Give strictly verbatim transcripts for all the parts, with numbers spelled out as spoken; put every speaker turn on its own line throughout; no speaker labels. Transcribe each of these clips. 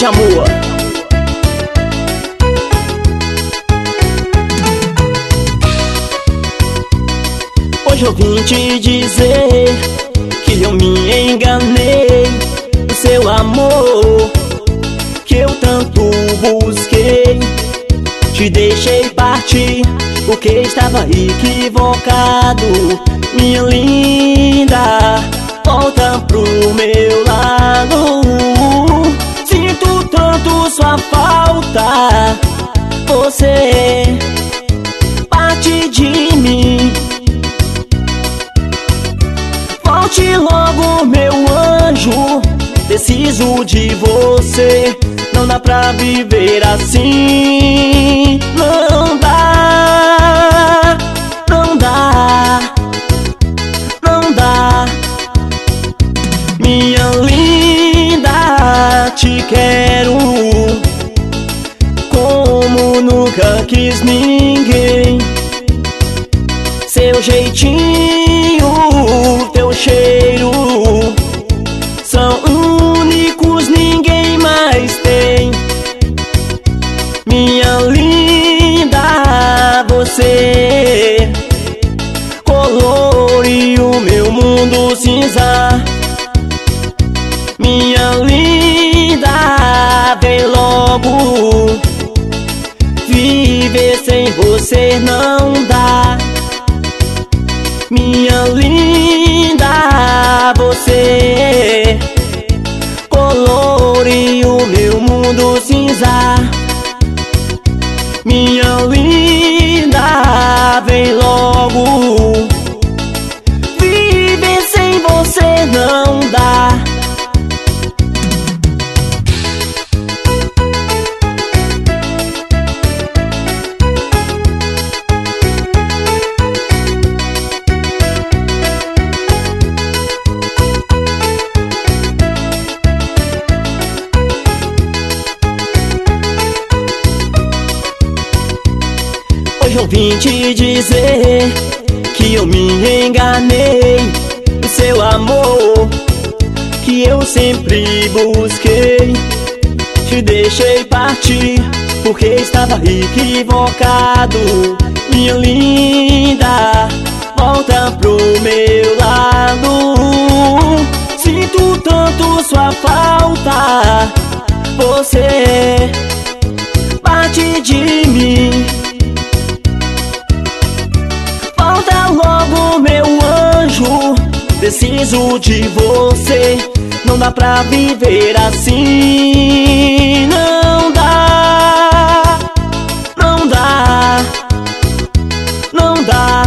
de amor. Hoje eu vim te dizer que eu me enganei no seu amor, que eu tanto busquei. Te deixei partir porque estava equivocado. Minha linda, volta pro meu lado. Sinto tanto sua falta, você parte de mim. Volte logo, meu anjo, preciso de você. Não dá pra viver assim. Não dá, não dá, não dá. Minha linda, te quero como nunca quis ninguém. Seu jeitinho, teu cheiro são únicos, ninguém mais tem. Minha linda, você colore o meu mundo cinza. Minha linda, vem logo, viver sem você não dá. Minha linda, você colore o meu mundo cinza. Minha linda, vem logo, viver sem você não dá. Hoje eu vim te dizer que eu me enganei no seu amor, que eu sempre busquei. Te deixei partir porque estava equivocado. Minha linda, volta pro meu lado. Sinto tanto sua falta, você parte de mim. Volta logo, meu anjo, preciso de você. Não dá pra viver assim. Não dá, não dá, não dá.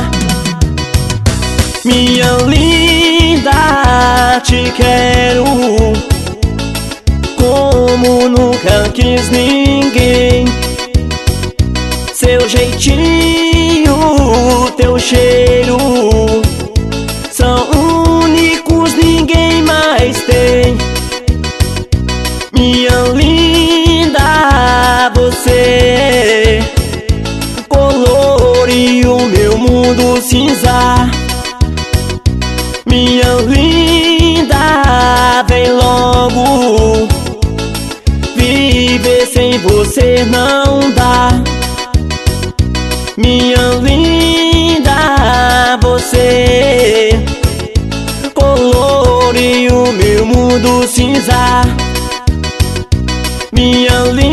Minha linda, te quero como nunca quis ninguém. Seu jeitinho, teu cheiro são únicos, ninguém mais tem. Minha linda, você colore o meu mundo cinza. Minha linda, vem logo, viver sem você não dá. Minha linda, você colore o meu mundo cinza. Minha linda,